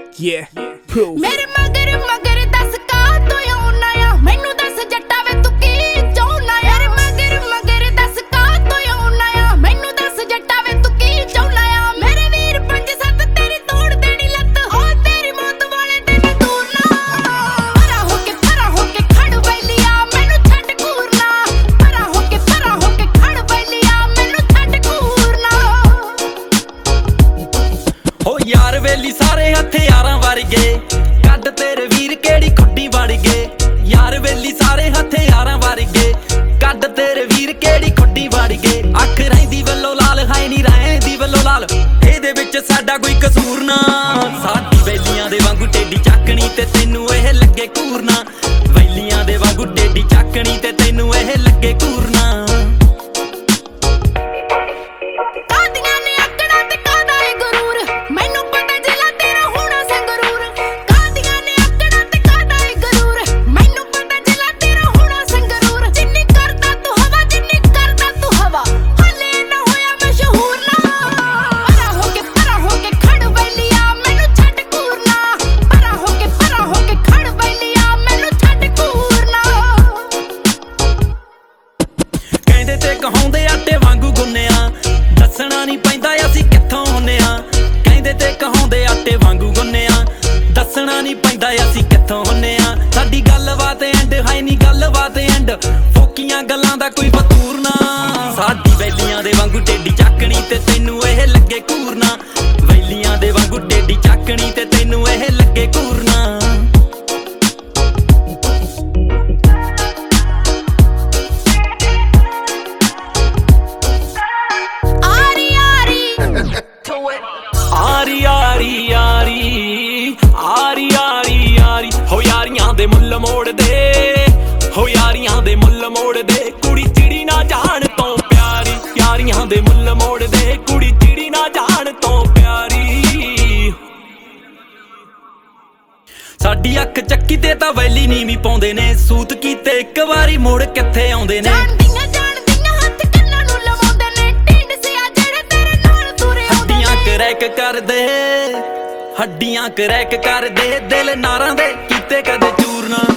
Yeah, proof. ਮੇਰੇ ਮਗਰ ਮਗਰ ਦੱਸ ਕਾ ਤੂੰ ਆਉਣਾ ਆ ਮੈਨੂੰ ਦੱਸ ਜੱਟਾ ਵੇ ਤੂੰ ਕੀ ਚਾਹੁੰਦਾ ਆ ਮੇਰੇ ਮਗਰ ਮਗਰ ਦੱਸ ਕਾ ਤੂੰ ਆਉਣਾ ਆ ਮੈਨੂੰ ਦੱਸ ਜੱਟਾ ਵੇ ਤੂੰ ਕੀ ਚਾਹੁੰਦਾ ਆ ਮੇਰੇ ਵੀਰ 5-7 ਤੇਰੀ ਤੋੜ ਦੇਣੀ ਲੱਤ ਓ ਤੇਰੀ ਮੌਤ ਵਾਲੇ ਦਿਨ ਦੂਰ ਨਾ ਪਰਾ ਹੋ ਕੇ ਖੜ ਬੈਲੀਆ ਮੈਨੂੰ ਛੱਡ ਘੂਰਨਾ ਪਰਾ ਹੋ ਕੇ ਖੜ ਬੈਲੀਆ ਮੈਨੂੰ ਛੱਡ ਘੂਰਨਾ ਹੋ ਯਾਰ ਵੇਲੀ ਸਾਰੇ ਹਥਿਆਰਾਂ ਵਰਗੇ ਕੱਢ ਤੇਰੇ ਵੀਰ ਕਿਹੜੀ ਖੁੱਡੀ ਵੜ ਗਏ ਯਾਰ ਵੇਲੀ ਸਾਰੇ ਹਥਿਆਰਾਂ ਵਰਗੇ ਕੱਢ ਤੇਰੇ ਵੀਰ ਕਿਹੜੀ ਖੁੱਡੀ ਵੜ ਗਏ ਅੱਖ ਰਹਿੰਦੀ ਵੱਲੋਂ ਲਾਲ ਹੈ ਨੀ ਰਹਿੰਦੀ ਵੱਲੋਂ ਲਾਲ ਇਹਦੇ ਵਿੱਚ ਸਾਡਾ ਕੋਈ ਕਸੂਰ ਨਾ ਸਾਡੀ ਵੈਲੀਆਂ ਦੇ ਵਾਂਗੂ ਟੇਡੀ ਚੱਕਣੀ ਤੇ ਤੈਨੂੰ ਇਹ ਲੱਗੇ ਘੂਰਨਾ ਵੈਲੀਆਂ ਦੇ ਵਾਂਗੂ ਟੇਡੀ ਚੱਕਣੀ ਤੇ ਤੈਨੂੰ ਇਹ ਲੱਗੇ ਘੂਰਨਾ ਕਹਾਉਂਦੇ ਆਟੇ ਵਾਂਗੂ ਗੁੰਨਿਆ ਦੱਸਣਾ ਨਹੀਂ ਪੈਂਦਾ ਅਸੀਂ ਕਿੱਥੋਂ ਹੁੰਨੇ ਆ ਕਹਿੰਦੇ ਤੇ ਕਹਾਉਂਦੇ ਆਟੇ ਵਾਂਗੂ ਗੁੰਨਿਆ ਦੱਸਣਾ ਨਹੀਂ ਪੈਂਦਾ ਅਸੀਂ ਕਿੱਥੋਂ ਹੁੰਨੇ ਆ ਸਾਡੀ ਗੱਲਬਾਤ ਐਂਡ ਹੈ ਨਹੀਂ ਗੱਲਬਾਤ ਐਂਡ ਫੋਕੀਆਂ ਗੱਲਾਂ ਦਾ ਕੋਈ ਫਤੂਰ ਨਾ ਸਾਡੀ ਵੈਲੀਆਂ ਦੇ ਵਾਂਗੂ ਟੇਡੀ ਚੱਕਣੀ ਤੇ ਤੈਨੂੰ ਇਹ ਲੱਗੇ ਘੂਰਨਾ ਵੈਲੀਆਂ ਦੇ ਵਾਂਗੂ ਟੇਡੀ ਚੱਕਣੀ ਤੇ ਤੈਨੂੰ ਇਹ ਲੱਗੇ ਘੂਰਨਾ ਆਰੀ ਹੋ ਯਾਰੀਆਂ ਦੇ ਮੁੱਲ ਮੋੜ ਦੇ ਹੋ ਯਾਰੀਆਂ ਦੇ ਮੁੱਲ ਮੋੜ ਦੇ ਕੁੜੀ ਚਿੜੀ ਨਾ ਜਾਣ ਤੋਂ ਪਿਆਰੀ ਯਾਰੀਆਂ ਦੇ ਮੁੱਲ ਮੋੜ ਦੇ ਕੁੜੀ ਚਿੜੀ ਨਾ ਜਾਣ ਤੋਂ ਪਿਆਰੀ ਸਾਡੀ ਅੱਖ ਚੱਕੀ ਤੇ ਤਾਂ ਵੈਲੀ ਨੀਵੀਂ ਪਾਉਂਦੇ ਨੇ ਸੂਤ ਕੀਤੇ ਇੱਕ ਵਾਰੀ ਮੁੜ ਕਿੱਥੇ ਆਉਂਦੇ ਨੇ ਹੱਡੀਆਂ ਕਰੈਕ ਕਰਦੇ ਦਿਲ ਨਾਰਾਂ ਦੇ ਕੀਤੇ ਕਦੇ ਚੂਰਨਾ